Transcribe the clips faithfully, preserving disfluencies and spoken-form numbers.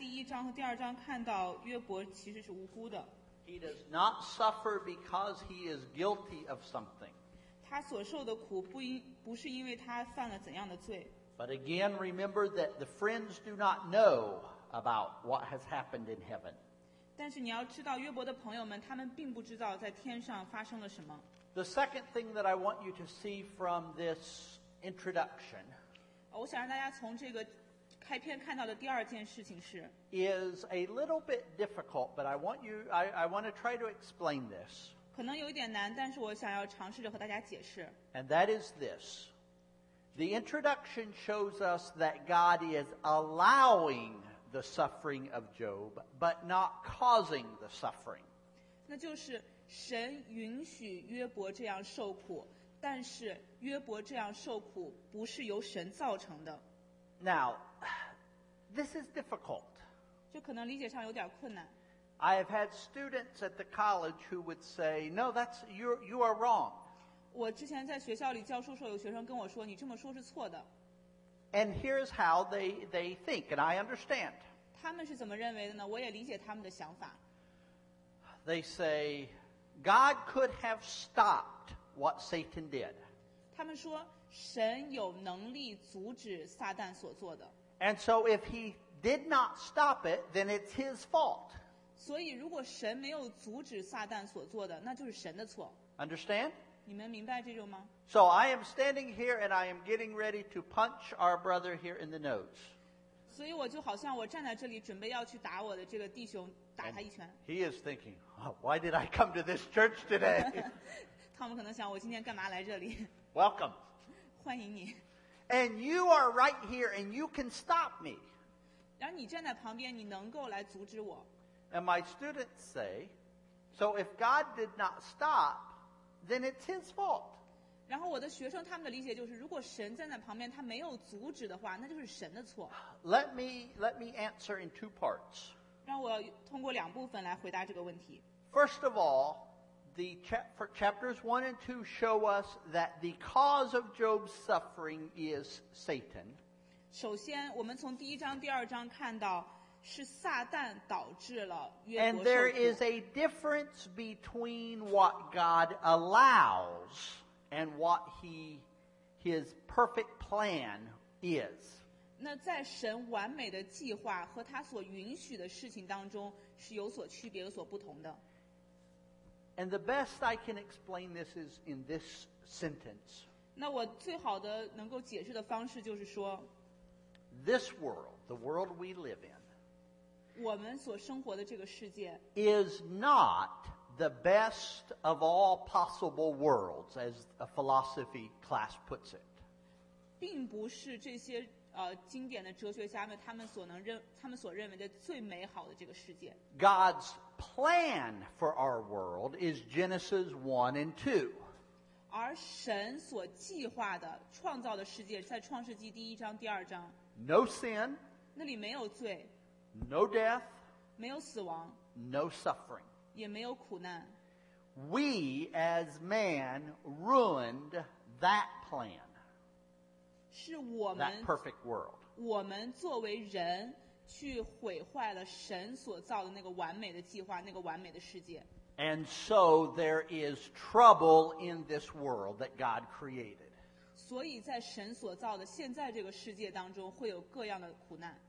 第一章和第二章看到约伯其实是无辜的， He does not suffer because he is guilty of something. 他所受的苦不因不是因为他犯了怎样的罪。 But again, remember that the friends do not know about what has happened in heaven. 但是你要知道，约伯的朋友们他们并不知道在天上发生了什么。 The second thing that I want you to see from this introduction 我想让大家从这个开篇看到的第二件事情是， is a little bit difficult, but I want you, I, I want to try to explain this. 可能有一点难，但是我想要尝试着和大家解释。 And that is this. The introduction shows us that God is allowing the suffering of Job, but not causing the suffering. 那就是神允许约伯这样受苦，但是约伯这样受苦不是由神造成的。 Now, this is difficult. 这可能理解上有点困难。 I have had students at the college who would say, "No, that's you. You are wrong." 我之前在学校里教书时候，有学生跟我说：“你这么说是错的。 And here's how they, they think, and I understand. ” 他们是怎么认为的呢？我也理解他们的想法。 They say, God could have stopped what Satan did. 他们说，神有能力阻止撒旦所做的， And so if he did not stop it, then it's his fault. 所以如果神没有阻止撒旦所做的，那就是神的错。 Understand? 你们明白这种吗？ So I am standing here and I am getting ready to punch our brother here in the nose. 所以我就好像我站在这里，准备要去打我的这个弟兄，打他一拳。 He is thinking, oh, why did I come to this church today? 他们可能想，我今天干嘛来这里？ Welcome. 欢迎你。 And you are right here and you can stop me. 然后你站在旁边，你能够来阻止我。 And my students say, so if God did not stop, then it's his fault. 然后我的学生他们的理解就是，如果神站在旁边，他没有阻止的话，那就是神的错。 Let me, let me answer in two parts. 让我通过两部分来回答这个问题。 First of all, the chap- for chapters one and two show us that the cause of Job's suffering is Satan. 首先，我们从第一章、第二章看到，是撒旦导致了约 And 伯 there 受 is 苦。 a difference between what God allows and what he, his perfect plan is. 那在神完美的计划和他所允许的事情当中，是有所区别、有所不同的。 And the best I can explain this is in this sentence. 那我最好的能够解释的方式就是说， This world, the world we live in, 我们所生活的这个世界， is not the best of all possible worlds, as a philosophy class puts it. 并不是这些呃经典的哲学家们他们所能认他们所认为的最美好的这个世界。 God's plan for our world is Genesis one and two. 而神所计划的创造的世界，在创世纪第一章、第二章， No sin, 那里没有罪， no death, 没有死亡， no suffering. 也没有苦难。 We as man ruined that plan, 是我 that 们 perfect world. 我们作为人去毁坏了神所造的那个完美的计划，那个完美的世界。 And so there is trouble in this world that God created. 所以在神所造的现在这个世界当中，会有各样的苦难。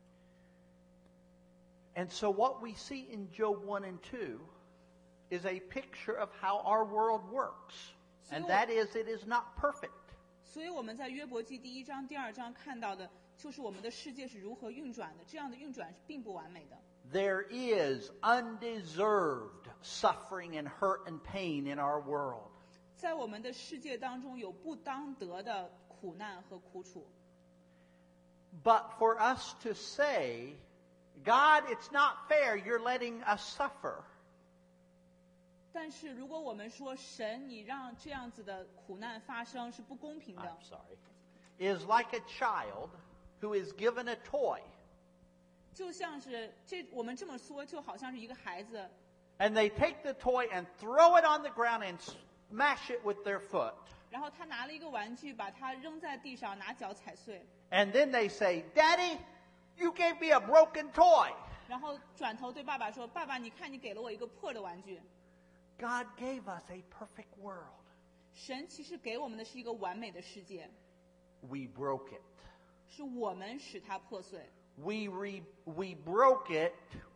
And so what we see in Job one and two is a picture of how our world works. And that is, it is not perfect. 所以我们在约伯记第一章、第二章看到的，就是我们的世界是如何运转的。这样的运转是并不完美的。 There is undeserved suffering and hurt and pain in our world. 在我们的世界当中，有不当得的苦难和苦楚。 But for us to say, God, it's not fair, you're letting us suffer. 但是如果我们说神，你让这样子的苦难发生是不公平的， I'm sorry. Is like a child who is given a toy. 就像是这我们这么说，就好像是一个孩子， And they take the toy and throw it on the ground and smash it with their foot. 然后他拿了一个玩具，把它扔在地上，拿脚踩碎， And then they say, Daddy, You gave me a broken toy. 然后转头对爸爸说：“爸爸，你看你给了我一个破的玩具。” God gave us a perfect world. 神其实给我们的是一个完美的世界， We broke it. 是我们使它破碎。 We, re, we broke it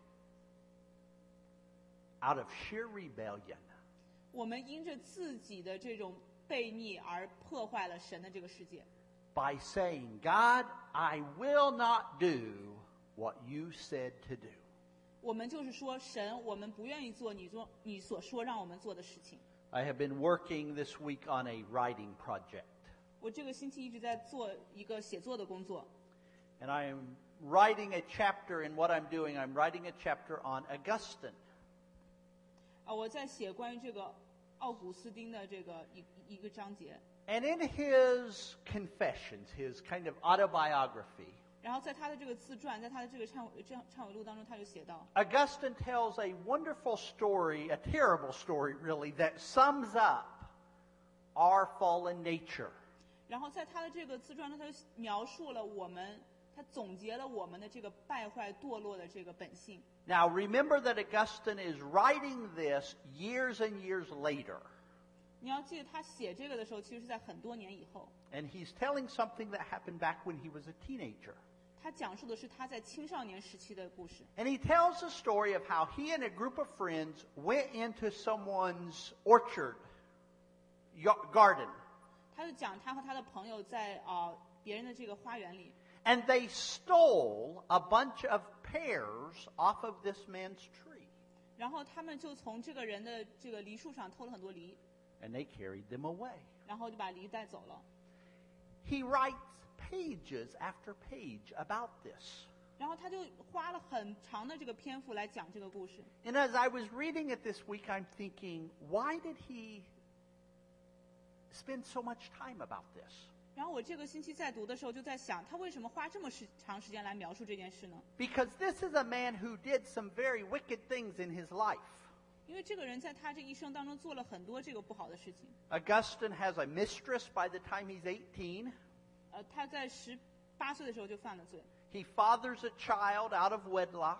out of sheer rebellion. 我们因着自己的这种悖逆而破坏了神的这个世界。 By saying, God, I will not do what you said to do. 我们就是说，神，我们不愿意做你做你所说让我们做的事情。 I have been working this week on a writing project. 我这个星期一直在做一个写作的工作， And I am writing a chapter in what I'm doing. I'm writing a chapter on Augustine. 啊，我在写关于这个奥古斯丁的这个一一个章节。 And in his confessions, his kind of autobiography, 然后在他的这个自传，在他的这个忏忏忏悔录当中，他就写到， Augustine tells a wonderful story, a terrible story really, that sums up our fallen nature. 然后在他的这个自传中，他就描述了我们，他总结了我们的这个败坏堕落的这个本性。 Now remember that Augustine is writing this years and years later. 你要记得，他写这个的时候，其实是在很多年以后。 And he's telling something that happened back when he was a teenager. 他讲述的是他在青少年时期的故事。 And he tells the story of how he and a group of friends went into someone's orchard, y- garden, 他就讲他和他的朋友在啊、呃别人的这个花园里， and they stole a bunch of pears off of this man's tree. 然后他们就从这个人的这个梨树上偷了很多梨， And they carried them away. 然后就把梨带走了。 He writes pages after page about this. 然后他就花了很长的这个篇幅来讲这个故事。 And as I was reading it this week, I'm thinking, why did he spend so much time about this? 然后我这个星期在读的时候就在想，他为什么花这么时长时间来描述这件事呢？ Because this is a man who did some very wicked things in his life. 因为这个人在他这一生当中做了很多这个不好的事情。 Augustine has a mistress by the time he's eighteen. 呃，他在十八岁的时候就犯了罪。 He fathers a child out of wedlock.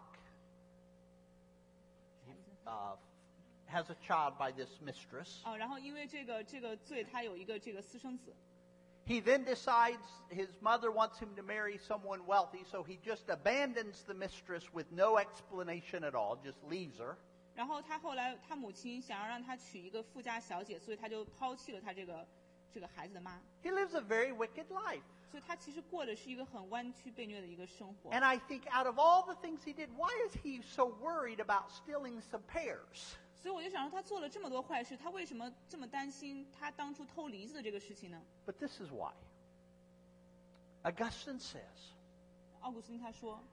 He uh, has a child by this mistress. 哦，然后因为这个这个罪，他有一个这个私生子。 He then decides his mother wants him to marry someone wealthy, so he just abandons the mistress with no explanation at all, just leaves her. 然后他后来，他母亲想要让他娶一个富家小姐，所以他就抛弃了他这个这个孩子的妈。 He lives a very wicked life. 所以他其实过的是一个很弯曲被虐的一个生活。 And I think out of all the things he did, why is he so worried about stealing some pears? 所以我就想说，他做了这么多坏事，他为什么这么担心他当初偷梨子的这个事情呢？ But this is why. Augustine says, 奥古斯丁他说，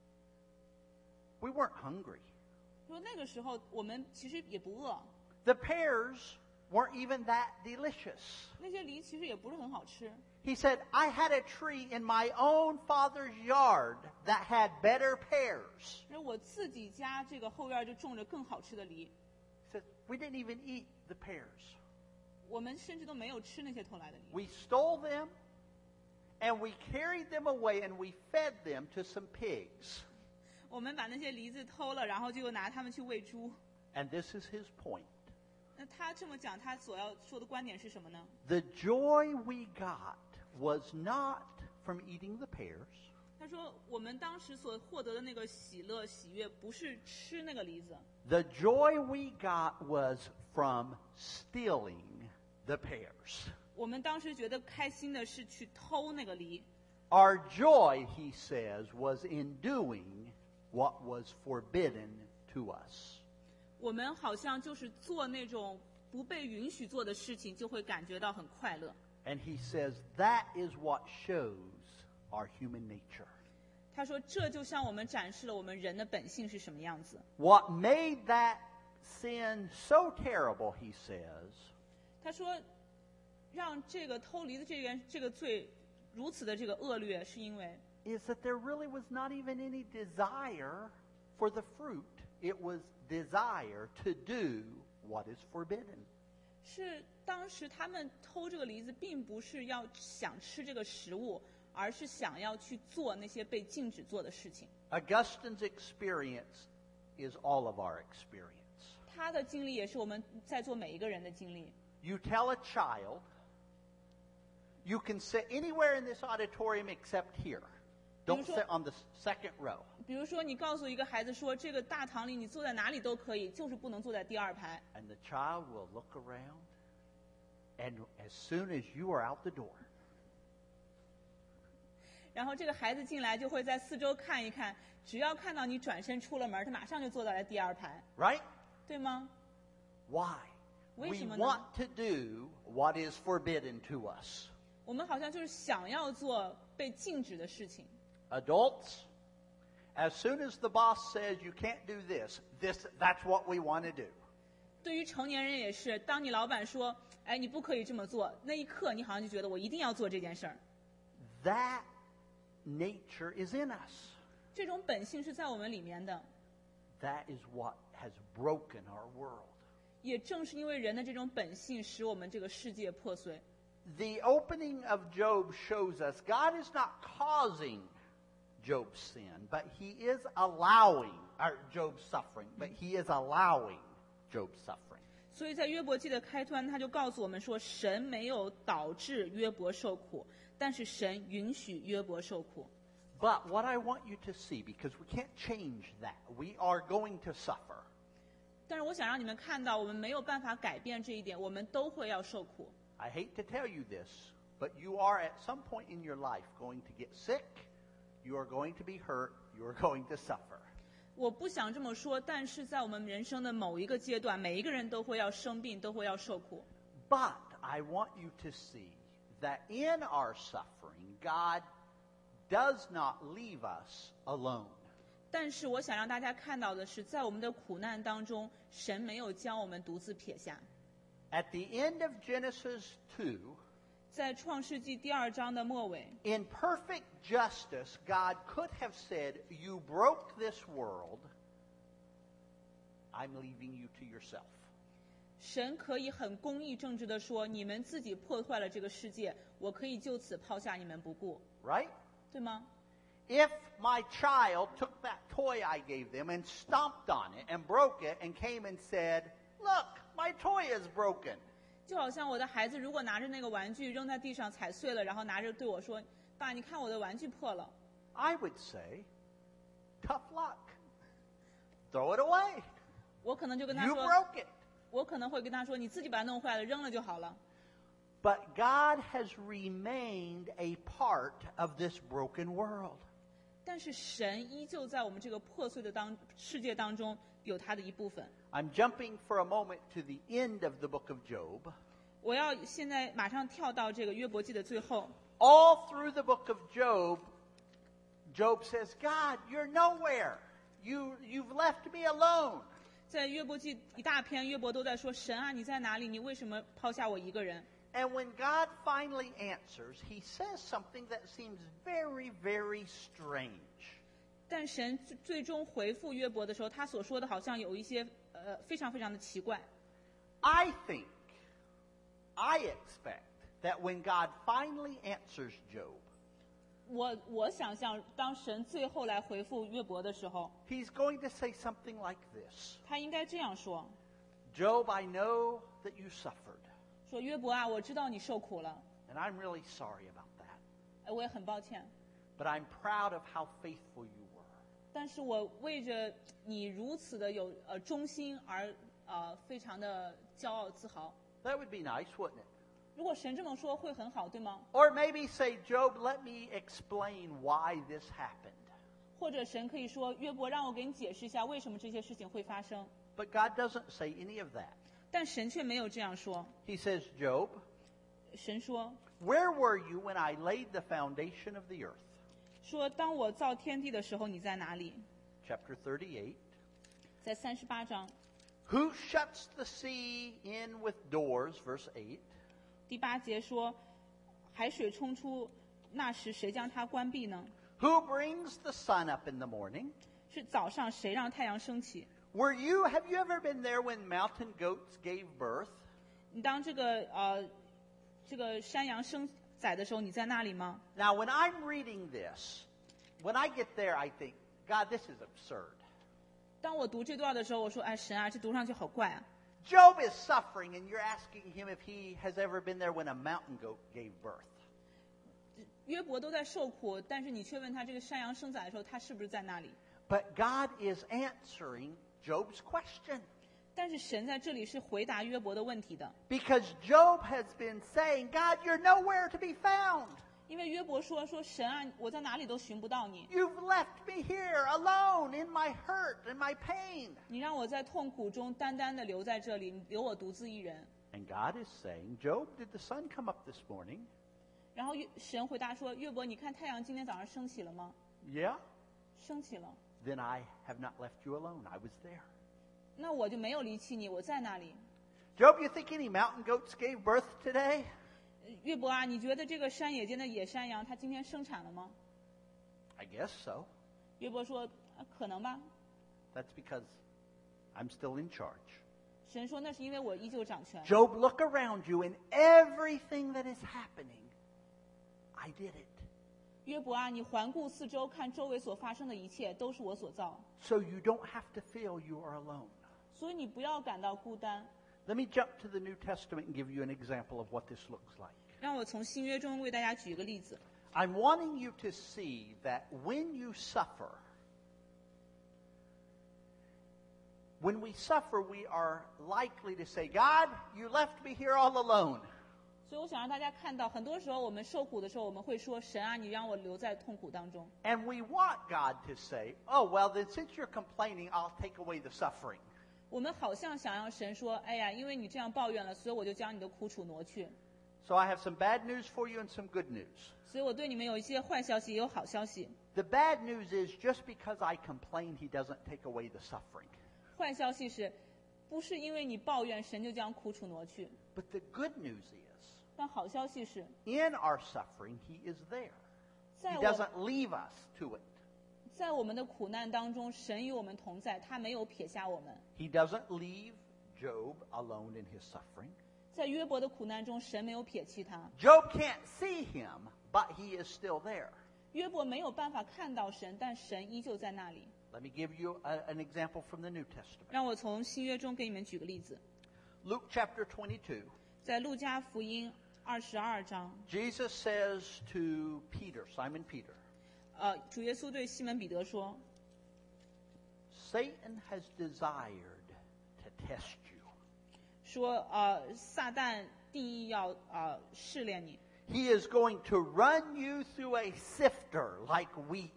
we weren't hungry. 说那个时候我们其实也不饿， The pears weren't even that delicious. 那些梨其实也不是很好吃。 He said, I had a tree in my own father's yard that had better pears. 而我自己家这个后院就种着更好吃的梨， He said, we didn't even eat the pears. 我们甚至都没有吃那些偷来的梨。 We stole them, and we carried them away, and we fed them to some pigs. 我们把那些梨子偷了，然后就拿它们去喂猪。 And this is his point. 那他这么讲，他所要说的观点是什么呢？ The joy we got was not from eating the pears. 他说，我们当时所获得的那个喜乐、喜悦，不是吃那个梨子， The joy we got was from stealing the pears. 我们当时觉得开心的是去偷那个梨。 Our joy, he says, was in doing what was forbidden to us. 我们好像就是做那种不被允许做的事情，就会感觉到很快乐。 And he says that is what shows our human nature. 他说，这就向我们展示了我们人的本性是什么样子。 What made that sin so terrible, he says, 他说，让这个偷梨的这个这个罪如此的这个恶劣，是因为 is that there really was not even any desire for the fruit. It was desire to do what is forbidden. 是当时他们偷这个梨子，并不是要想吃这个食物， 而是想要去做那些被禁止做的事情。 Augustine's experience is all of our experience. 他的经历也是我们在座每一个人的经历。 You tell a child, you can sit anywhere in this auditorium except here. Don't sit on the second row. 比如说，你告诉一个孩子说，这个大堂里你坐在哪里都可以，就是不能坐在第二排。 And the child will look around, and as soon as you are out the door, 然后这个孩子进来就会在四周看一看，只要看到你转身出了门，他马上就坐到了第二排， right? 对吗？ Why? 为 We 什么呢？ want to do what is forbidden to us. 我们好像就是想要做被禁止的事情。 Adults, as soon as the boss says you can't do this, this that's what we want to do. 对于成年人也是，当你老板说，哎，你不可以这么做，那一刻你好像就觉得我一定要做这件事儿。 That nature is in us. 这种本性是在我们里面的。 That is what has broken our world. 也正是因为人的这种本性，使我们这个世界破碎。 The opening of Job shows us God is not causing Job's sin, but he is allowing, or Job's suffering, but he is allowing Job's suffering. 所以在约伯记的开端，他就告诉我们说，神没有导致约伯受苦，但是神允许约伯受苦。 But what I want you to see, because we can't change that, we are going to suffer. 但是我想让你们看到，我们没有办法改变这一点，我们都会要受苦。 I hate to tell you this, but you are at some point in your life going to get sick, you are going to be hurt, you are going to suffer. 我不想这么说，但是在我们人生的某一个阶段，每一个人都会要生病，都会要受苦。 But I want you to see that in our suffering, God does not leave us alone. 但是我想让大家看到的是，在我们的苦难当中，神没有将我们独自撇下。 At the end of Genesis two, 在创世纪第二章的末尾， in perfect justice, God could have said, you broke this world, I'm leaving you to yourself. 神可以很公义正直的说，你们自己破坏了这个世界，我可以就此抛下你们不顾， Right? 对吗？ If my child took that toy I gave them and stomped on it and broke it and came and said, look, my toy is broken. 就好像我的孩子如果拿着那个玩具扔在地上踩碎了，然后拿着对我说，爸，你看我的玩具破了， I would say, tough luck. Throw it away. 我可能就跟他 You 说， broke it. 我可能会跟他说，你自己把它弄坏了，扔了就好了。 But God has remained a part of this broken world. 但是神依旧在我们这个破碎的当世界当中有他的一部分。 I'm jumping for a moment to the end of the book of Job. 我要现在马上跳到这个约伯记的最后。 All through the book of Job, Job says, God, you're nowhere. You, you've left me alone. 在约伯记一大篇，约伯都在说：“神啊，你在哪里？你为什么抛下我一个人？” And when God finally answers, he says something that seems very, very strange. 但神最最终回复约伯的时候，他所说的好像有一些呃非常非常的奇怪。 I think, I expect that when God finally answers Job, 我我想象，当神最后来回复约伯的时候， he's going to say something like this. 他应该这样说： Job, I know that you suffered, 说约伯啊，我知道你受苦了， and I'm really sorry about that. 呃我也很抱歉， But I'm proud of how faithful you were. 但是我为着你如此的有呃忠心而呃非常的骄傲自豪。 That would be nice, wouldn't it? 如果神这么说，会很好，对吗？ Or maybe say, Job, let me explain why this happened. 或者神可以说，约伯，让我给你解释一下为什么这些事情会发生。 But God doesn't say any of that. 但神却没有这样说。 He says, Job, 神说 where were you when I laid the foundation of the earth? 说，当我造天地的时候，你在哪里？ Chapter thirty-eight. 在三十八章 Who shuts the sea in with doors? Verse eight. 第八节说，海水冲出，那时谁将它关闭呢？ Who brings the sun up in the morning? 是早上谁让太阳升起？ Were you, have you ever been there when mountain goats gave birth? 你当这个呃，这个山羊生宰的时候，你在那里吗？ Now, when I'm reading this, when I get there, I think, God, this is absurd. 当我读这段的时候，我说：“哎，神啊，这读上去好怪啊！ Job is suffering, and you're asking him if he has ever been there when a mountain goat gave birth. 约伯都在受苦，但是你却问他这个山羊生崽的时候，他是不是在那里？ But God is answering Job's question. 但是神在这里是回答约伯的问题的， Because Job has been saying, God, you're nowhere to be found. 因为约伯说：“说神啊，我在哪里都寻不到你， You've left me here alone in my hurt and my pain. 你让我在痛苦中单单的留在这里，你留我独自一人。 And God is saying, Job, did the sun come up this morning? ” 然后约神回答说：“约伯，你看太阳今天早上升起了吗？ Yeah. 升起了， Then I have not left you alone. I was there. 那我就没有离弃你，我在那里。 Job, you think any mountain goats gave birth today? 呃约伯啊，你觉得这个山野间的野山羊，它今天生产了吗？” I guess so. 约伯说：“啊可能吧。 That's because I'm still in charge. ” 神说：“那是因为我依旧掌权。” Job, look around you and everything that is happening, I did it. 约伯啊，你环顾四周，看周围所发生的一切，都是我所造， So you don't have to feel you are alone. 所以你不要感到孤单。 Let me jump to the New Testament and give you an example of what this looks like. 让我从新约中为大家举一个例子。 I'm wanting you to see that when you suffer, when we suffer, we are likely to say, God, you left me here all alone. 所以我想让大家看到，很多时候我们受苦的时候，我们会说：“神啊，你让我留在痛苦当中。” And we want God to say, oh, well, then since you're complaining, I'll take away the suffering. 我们好像想让神说：“哎呀，因为你这样抱怨了，所以我就将你的苦楚挪去。” So I have some bad news for you and some good news. 所以我对你们有一些坏消息，也有好消息。 The bad news is just because I complain, he doesn't take away the suffering. 坏消息是，不是因为你抱怨，神就将苦楚挪去。 But the good news is, 但好消息是， in our suffering, he is there. 在 He 我 doesn't leave us to it. 在我们的苦难当中，神与我们同在，他没有撇下我们。 He doesn't leave Job alone in his suffering. 在约伯的苦难中，神没有撇弃他。 Job can't see him, but he is still there. 约伯没有办法看到神，但神依旧在那里。 Let me give you a, an example from the New Testament. 让我从新约中给你们举个例子， Luke chapter twenty-two. 在路加福音二十二章， Jesus says to Peter, Simon Peter, 呃，主耶稣对西门彼得说 Satan has desired to test you. 说，呃，撒旦定义要呃试炼你， He is going to run you through a sifter like wheat.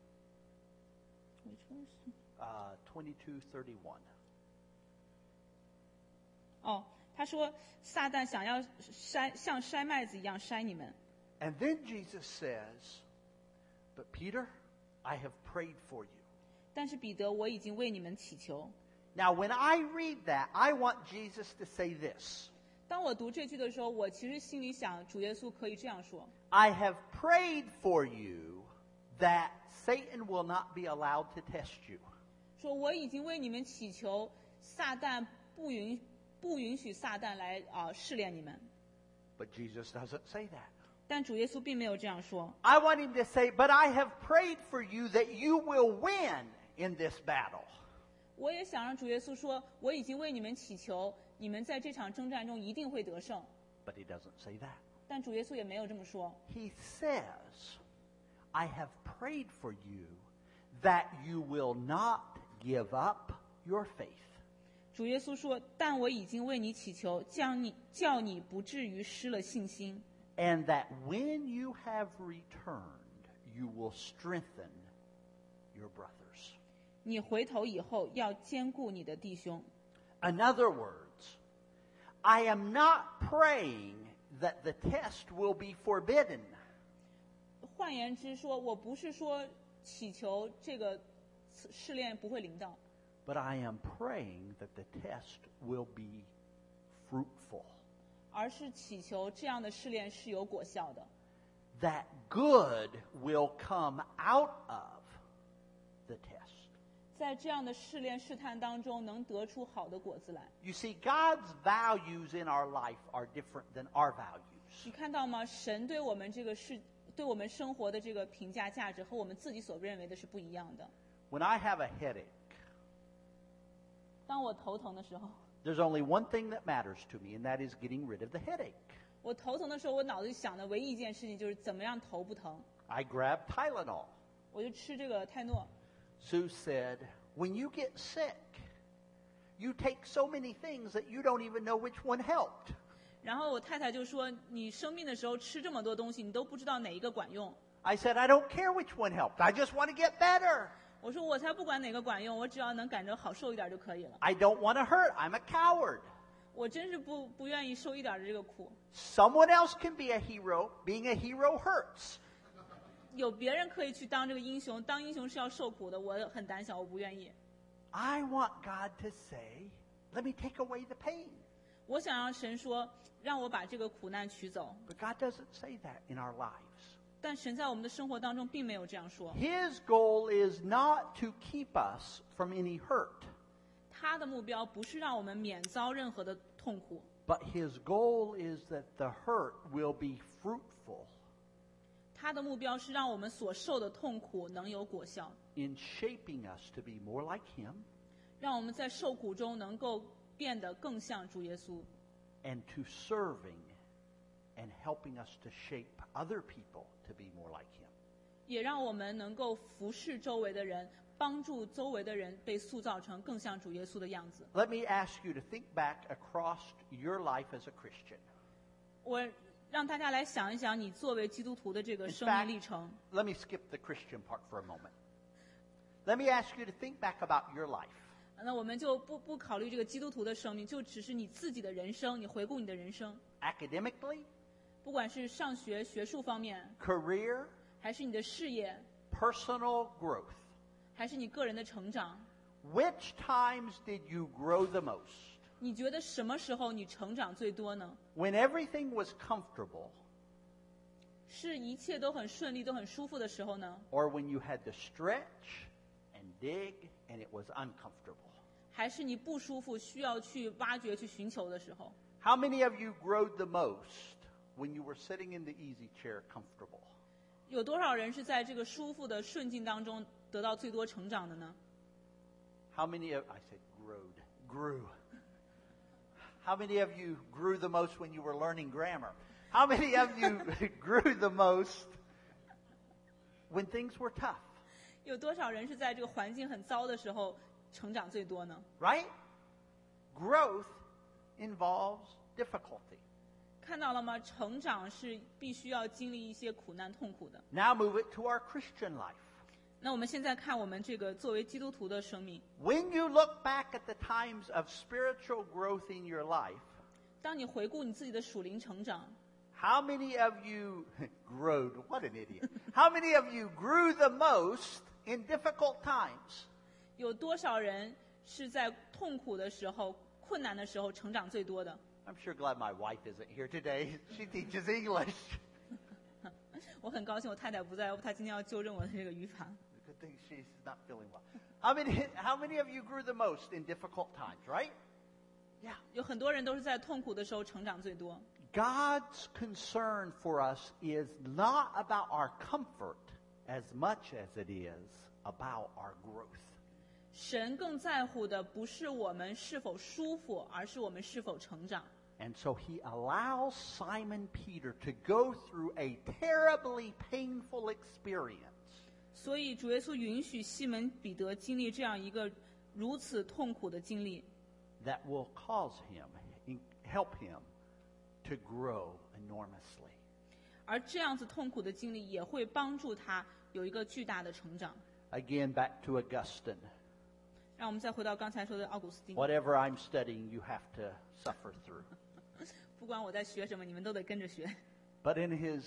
Uh, twenty-two thirty-one. 哦，他说撒旦想要筛像筛麦子一样筛你们。 And then Jesus says, But Peter, I have prayed for you. 但是彼得，我已经为你们祈求。 Now, when I read that, I want Jesus to say this. 当我读这句的时候，我其实心里想，主耶稣可以这样说： I have prayed for you that Satan will not be allowed to test you. 说我已经为你们祈求，撒旦不允不允许撒旦来啊、呃、试炼你们。 But Jesus doesn't say that. 但主耶稣并没有这样说。 I want him to say, But I have prayed for you that you will win in this battle. 我也想让主耶稣说，我已经为你们祈求，你们在这场征战中一定会得胜。 But he doesn't say that. 但主耶稣也没有这么说。 He says, I have prayed for you that you will not give up your faith. 主耶稣说，但我已经为你祈求，将你叫你不至于失了信心。 And that when you have returned, you will strengthen your brothers. 你回头以后要兼顾你的弟兄。 In other words, I am not praying that the test will be forbidden. 换言之说，我不是说祈求这个试炼不会临到， But I am praying that the test will be fruitful. 而是祈求这样的试炼是有果效的， That good will come out of the test. 在这样的试炼试探当中能得出好的果子来。 You see, God's values in our life are different than our values. 你看到吗？神对我们这个世，对我们生活的这个评价价值和我们自己所认为的是不一样的。 When I have a headache, 当我头疼的时候， there's only one thing that matters to me, and that is getting rid of the headache. 我头疼的时候，我脑子里想的唯一一件事情就是怎么样头不疼， I grab Tylenol. 我就吃这个泰诺。 Sue said, when you get sick, you take so many things that you don't even know which one helped. 然后我太太就说：“你生病的时候吃这么多东西，你都不知道哪一个管用。” I said, I don't care which one helped. I just want to get better. 我说：“我才不管哪个管用，我只要能赶着好受一点就可以了。 I don't want to hurt. I'm a coward. 我真是不不愿意受一点的这个苦。 Someone else can be a hero. Being a hero hurts. 有别人可以去当这个英雄，当英雄是要受苦的，我很胆小，我不愿意。 I want God to say, let me take away the pain. 我想让神说，让我把这个苦难取走。 But God doesn't say that in our lives. 但神在我们的生活当中并没有这样说。 His goal is not to keep us from any hurt, 他的目标不是让我们免遭任何的痛苦， but His goal is that the hurt will be fruitful 他的目标是让我们所受的痛苦能有果效， in shaping us to be more like Him 让我们在受苦中能够变得更像主耶稣， and to serving and helping us to shape other people to be more like Him. 也让我们能够服侍周围的人，帮助周围的人被塑造成更像主耶稣的样子。 Let me ask you to think back across your life as a Christian. 我让大家来想一想，你作为基督徒的这个 In 生命 fact, 历程。 let me skip the Christian part for a moment. Let me ask you to think back about your life. 那我们就不不考虑这个基督徒的生命，就只是你自己的人生，你回顾你的人生， Academically, 不管是上学学术方面， career, 还是你的事业， personal growth. 还是你个人的成长， Which times did you grow the most? 你觉得什么时候你成长最多呢？ When everything was comfortable, 是一切都很顺利、都很舒服的时候呢， or when you had to stretch and dig and it was uncomfortable? 还是你不舒服、需要去挖掘、去寻求的时候？ How many of you grew the most when you were sitting in the easy chair comfortable? 有多少人是在这个舒服的顺境当中得到最多成长的呢？ How many of, I said growed, grew. How many of you grew the most when you were learning grammar? How many of you grew the most when things were tough? 有多少人是在这个环境很糟的时候成长最多呢？ Right? Growth involves difficulty. 看到了吗？成长是必须要经历一些苦难、痛苦的。 Now move it to our Christian life. 那我们现在看我们这个作为基督徒的生命， When you look back at the times of spiritual growth in your life, 当你回顾你自己的属灵成长， how many of you growed? What an idiot. How many of you grew the most in difficult times? 有多少人是在痛苦的时候、困难的时候成长最多的？ I'm sure glad my wife isn't here today. She teaches English. 我很高兴我太太不在，她今天要纠正我的这个语法。 Good thing she's not feeling well. How many, how many of you grew the most in difficult times, right? Yeah. 有很多人都是在痛苦的时候成长最多。 God's concern for us is not about our comfort as much as it is about our growth. 神更在乎的不是我们是否舒服，而是我们是否成长。 And so he allows Simon Peter to go through a terribly painful experience. 所以主耶稣允许西门彼得经历这样一个如此痛苦的经历， That will cause him, help him to grow enormously. 而这样子痛苦的经历也会帮助他有一个巨大的成长。 Again, back to Augustine. 让我们再回到刚才说的奥古斯丁， Whatever I'm studying, you have to suffer through. 不管我在学什么，你们都得跟着学。 But in his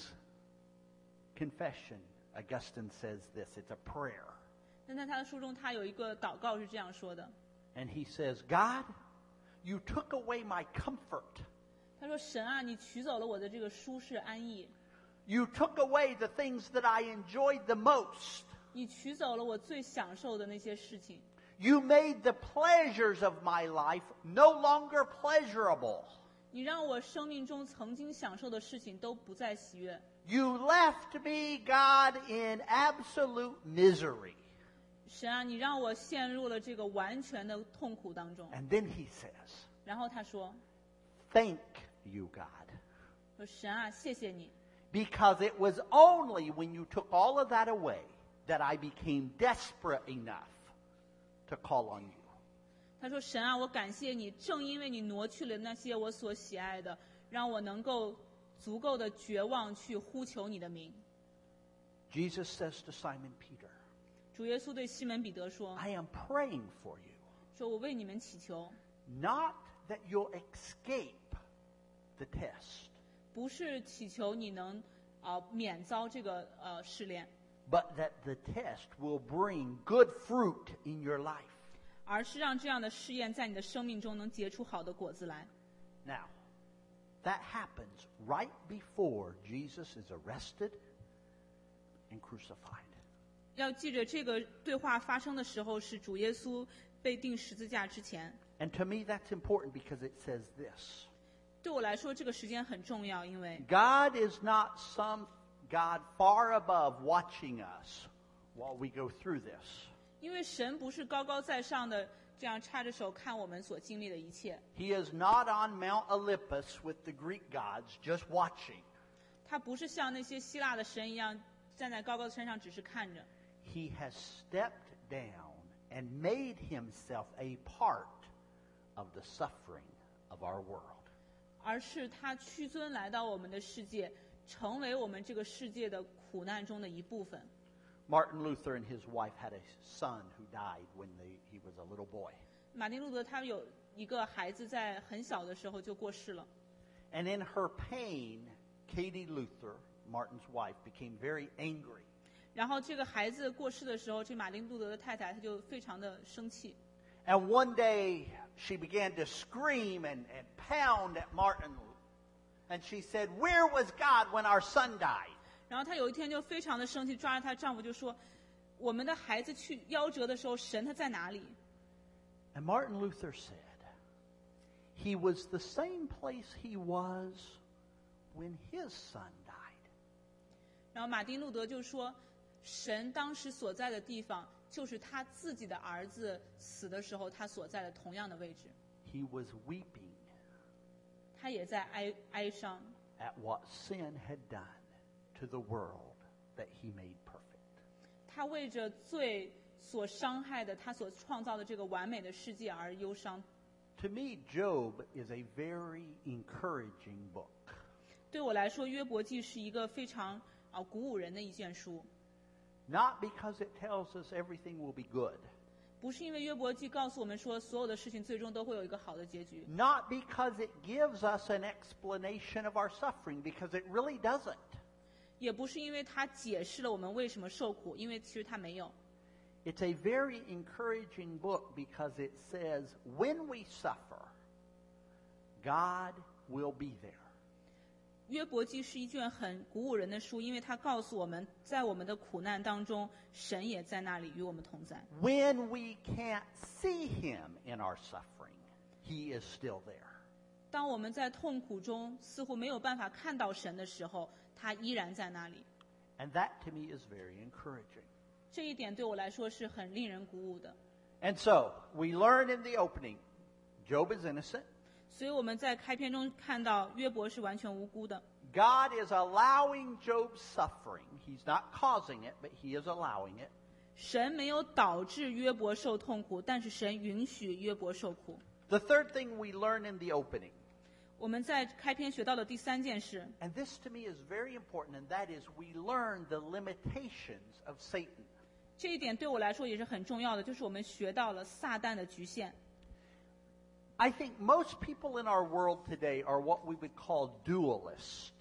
confession, Augustine says this, it's a prayer. 但在他的书中，他有一个祷告是这样说的， And he says, God, you took away my comfort. 他说：“神啊，你取走了我的这个舒适安逸， You took away the things that I enjoyed the most. 你取走了我最享受的那些事情， You made the pleasures of my life no longer pleasurable. 你让我生命中曾经享受的事情都不再喜悦。 You left me, God, in absolute misery. 神啊，你让我陷入了这个完全的痛苦当中。 And then he says, 然后他说 Thank you, God. 说神啊，谢谢你， Because it was only when you took all of that away that I became desperate enough to call on you. 他说神啊，我感谢你，正因为你挪去了那些我所喜爱的，让我能够足够的绝望去呼求你的名。 Jesus says to Simon Peter, 主耶稣对西门彼得说 I am praying for you, 说我为你们祈求， not that you'll escape the test, 不是祈求你能呃免遭这个呃试炼， but that the test will bring good fruit in your life. 而是让这样的试验在你的生命中能结出好的果子来。 Now, that happens right before Jesus is arrested and crucified. 要记着，这个对话发生的时候是主耶稣被钉十字架之前。 And to me, that's important because it says this. 对我来说，这个时间很重要，因为 God is not some God far above watching us while we go through this. 因为神不是高高在上的这样插着手看我们所经历的一切， He is not on Mount Olympus with the Greek gods just watching. 他不是像那些希腊的神一样站在高高的山上只是看着， He has stepped down and made himself a part of the suffering of our world. 而是他屈尊来到我们的世界，成为我们这个世界的苦难中的一部分。 Martin Luther and his wife had a son who died when they, he was a little boy. 马丁路德他有一个孩子在很小的时候就过世了， And in her pain, Katie Luther, Martin's wife, became very angry. 然后这个孩子过世的时候，这马丁路德的太太她就非常的生气， And one day, she began to scream and, and pound at Martin. And she said, Where was God when our son died? 然后她有一天就非常的生气，抓着她丈夫就说：“我们的孩子去夭折的时候，神他在哪里？” And Martin Luther said, He was the same place he was when his son died. 然后马丁路德就说：“神当时所在的地方，就是他自己的儿子死的时候他所在的同样的位置。 He was weeping 他也在哀哀伤， at what sin had done to the world that he made perfect. 他为着罪所伤害的他所创造的这个完美的世界而忧伤。 To me, Job is a very encouraging book. 对我来说，约伯记是一个非常啊鼓舞人的一卷书， Not because it tells us everything will be good. 不是因为约伯记告诉我们说所有的事情最终都会有一个好的结局， Not because it gives us an explanation of our suffering, because it really doesn't. 也不是因为他解释了我们为什么受苦，因为其实他没有。 It's a very encouraging book because it says when we suffer, God will be there. 约伯记是一卷很鼓舞人的书，因为它告诉我们，在我们的苦难当中，神也在那里与我们同在。 When we can't see him in our suffering, he is still there. 当我们在痛苦中似乎没有办法看到神的时候，他依然在那里。 And that to me is very encouraging. 这一点对我来说是很令人鼓舞的。 And so, we learn in the opening, Job is innocent. 所以我们在开篇中看到约伯是完全无辜的， God is allowing Job's suffering. He's not causing it, but he is allowing it. 神没有导致约伯受痛苦，但是神允许约伯受苦。 The third thing we learn in the opening, 我们在开篇学到的第三件事， and this to me is very important, and that is we learn the limitations of Satan. 这一点对我来说也是很重要的，就是我们学到了撒旦的局限。 I think most people in our world today are what we would call dualists.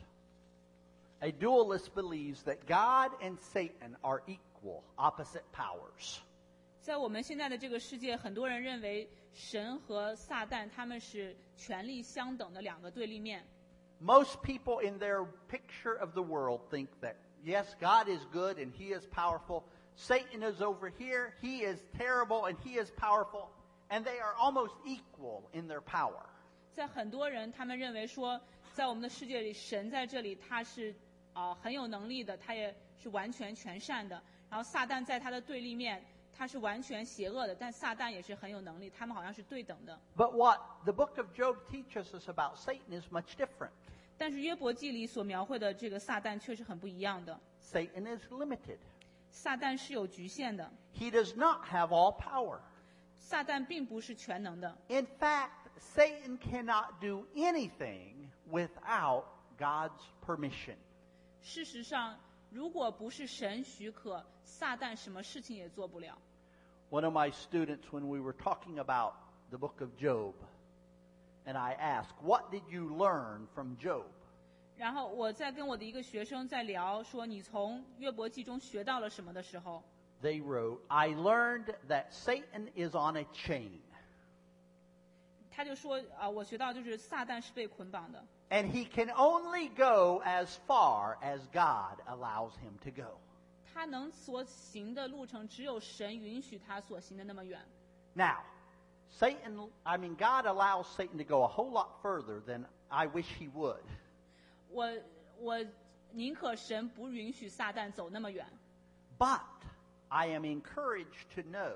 A dualist believes that God and Satan are equal, opposite powers. 在我们现在的这个世界，很多人认为神和撒旦他们是权力相等的两个对立面。 Most people in their picture of the world think that, yes, God is good and he is powerful. Satan is over here, he is terrible and he is powerful. And they are almost equal in their power. 在很多人他们认为说，在我们的世界里，神在这里他是啊、呃、很有能力的，他也是完全全善的。然后撒旦在他的对立面，他是完全邪恶的，但撒旦也是很有能力，他们好像是对等的。 But what the book of Job teaches us about Satan is much different. 但是约伯记里所描绘的这个撒旦却是很不一样的。 Satan is limited. 撒旦是有局限的， He does not have all power. 撒旦并不是全能的。 In fact, Satan cannot do anything without God's permission. 事实上，如果不是神许可，撒旦什么事情也做不了。 One of my students, when we were talking about the book of Job, and I asked, what did you learn from Job? 然后我在跟我的一个学生在聊说，你从约伯记中学到了什么的时候， They wrote, I learned that Satan is on a chain, 他就说啊、我学到就是撒旦是被捆绑的， and he can only go as far as God allows him to go. 他能所行的路程只有神允许他所行的那么远。 Now, Satan, I mean, God allows Satan to go a whole lot further than I wish he would. 我我宁可神不允许撒旦走那么远， But I am encouraged to know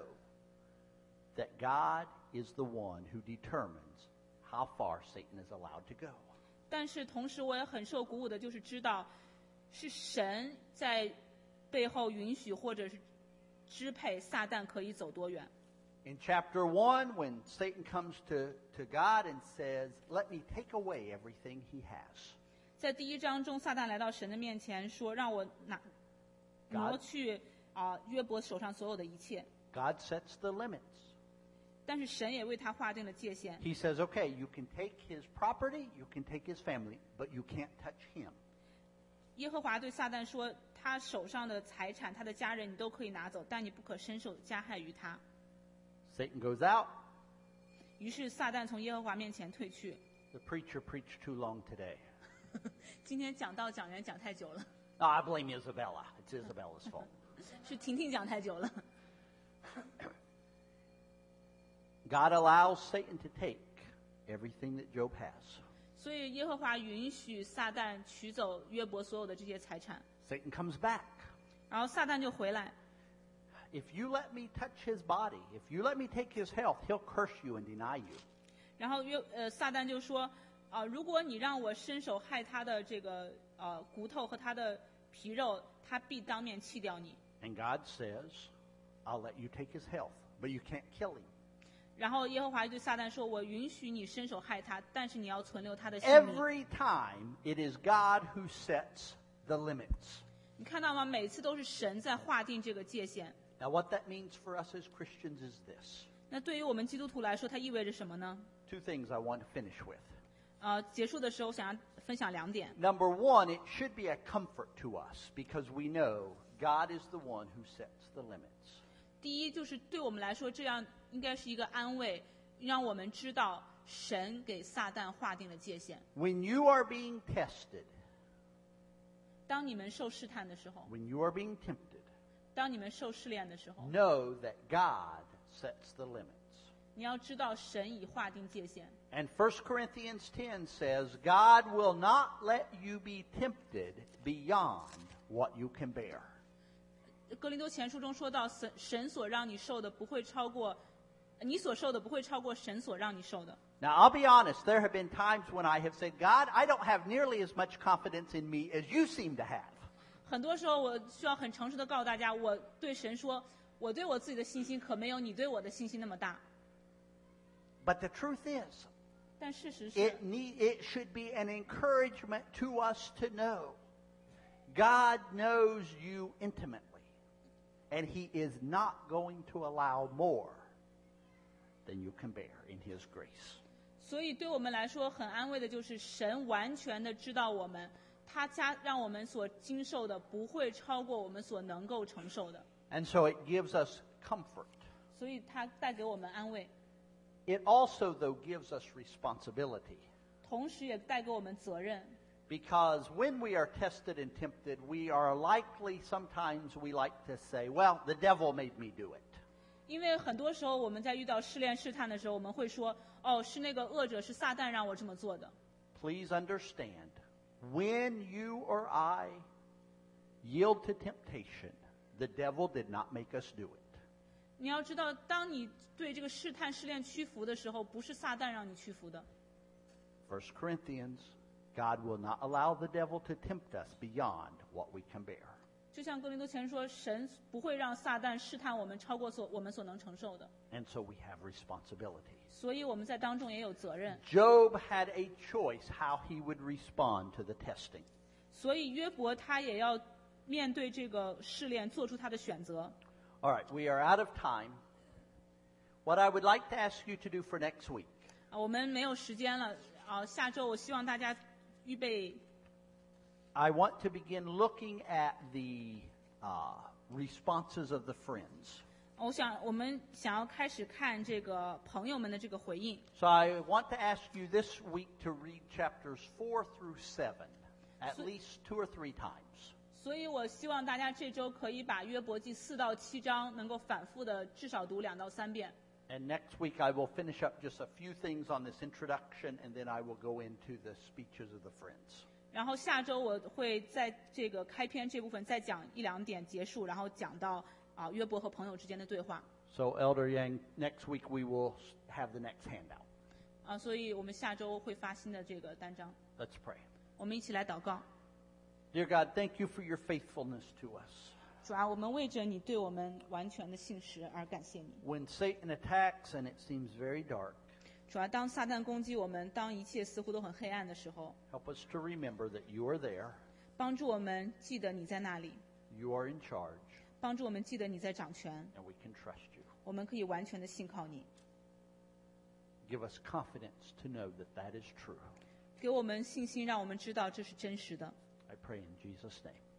that God is the one who determines how far Satan is allowed to go. 但是同时我也很受鼓舞的，就是知道是神在背后允许或者是支配撒旦可以走多远。 In chapter one, when Satan comes to, to God and says, let me take away everything he has. 在第一章中，撒旦来到神的面前说：“让我拿挪去啊、约伯手上所有的一切。” God sets the limits. 但是神也为他划定了界限。 He says, okay, you can take his property, you can take his family, but you can't touch him. 耶和华对撒旦说：“他手上的财产，他的家人，你都可以拿走，但你不可伸手加害于他。” Satan goes out. 于是撒旦从耶和华面前退去。 The preacher preached too long today. 今天讲道讲员讲太久了， No, I blame Isabella. It's Isabella's fault. 是婷婷讲太久了。 God allows Satan to take everything that Job has. 所以耶和华允许撒旦取走约伯所有的这些财产， Satan comes back. 然后撒旦就回来。 If you let me touch his body, if you let me take his health, he'll curse you and deny you. 然后约呃撒旦就说啊、如果你让我伸手害他的这个呃骨头和他的皮肉，他必当面弃掉你。 And God says, I'll let you take his health, but you can't kill him. 然后耶和华就对撒旦说：“我允许你伸手害他，但是你要存留他的性命。” Every time it is God who sets the limits. 你看到吗？每次都是神在划定这个界限。 Now what that means for us as Christians is this. 那对于我们基督徒来说，它意味着什么呢？ Two things I want to finish with. 呃，结束的时候想要分享两点。 Number one, it should be a comfort to us because we know God is the one who sets the limits. 第一，就是对我们来说，这样应该是一个安慰，让我们知道神给撒旦划定了界限。 When you are being tested, 当你们受试探的时候， when you are being tempted, 当你们受试炼的时候， know that God sets the limits. 你要知道神已划定界限。 And First Corinthians ten says, God will not let you be tempted beyond what you can bear. 哥林多前书中说到，神神所让你受的不会超过，你所受的不会超过神所让你受的。 Now, I'll be honest, there have been times when I have said, God, I don't have nearly as much confidence in me as you seem to have. 很多时候，我需要很诚实的告诉大家，我对神说，我对我自己的信心可没有你对我的信心那么大。 But the truth is, 但事实是， it, need, it should be an encouragement to us to know God knows you intimately, and He is not going to allow more than you can bear in His grace. 所以对我们来说很安慰的就是神完全的知道我们，他加让我们所经受的不会超过我们所能够承受的， And so it gives us comfort. 所以他带给我们安慰， It also, though, gives us responsibility. 同时也带给我们责任。 Because when we are tested and tempted, we are likely, sometimes we like to say, well, the devil made me do it. 因为很多时候我们在遇到试炼试探的时候，我们会说，哦，是那个恶者，是撒旦让我这么做的。 Please understand, when you or I yield to temptation, the devil did not make us do it. 你要知道，当你对这个试探试炼屈服的时候，不是撒旦让你屈服的。 First Corinthians, God will not allow the devil to tempt us beyond what we can bear. 就像哥林多前说，神不会让撒旦试探我们超过所我们所能承受的。 And so we have responsibility. 所以我们在当中也有责任。 Job had a choice how he would respond to the testing. 所以约伯他也要面对这个试炼，做出他的选择。 All right, we are out of time. What I would like to ask you to do for next week, 啊，我们没有时间了。啊，下周我希望大家预备。 I want to begin looking at the uh, responses of the friends. 我想我们想要开始看这个朋友们的这个回应。 So I want to ask you this week to read chapters four through seven, at So- least two or three times. 所以我希望大家这周可以把约伯记四到七章能够反复的至少读两到三遍。 And next week I will finish up just a few things on this introduction, and then I will go into the speeches of the friends. 然后下周我会在这个开篇这部分再讲一两点结束，然后讲到啊约伯和朋友之间的对话。 So Elder Yang, next week we will have the next handout. 啊，所以我们下周会发新的这个单章。 Let's pray. 我们一起来祷告。 Dear God, thank you for your faithfulness to us. 主啊，我们为着你对我们完全的信实而感谢你。 When Satan attacks and it seems very dark, 主啊，当撒旦攻击我们，当一切似乎都很黑暗的时候， help us to remember that you are there, 帮助我们记得你在那里， you are in charge, 帮助我们记得你在掌权， and we can trust you. 我们可以完全的信靠你， Give us confidence to know that that is true. 给我们信心，让我们知道这是真实的。 I pray in Jesus' name.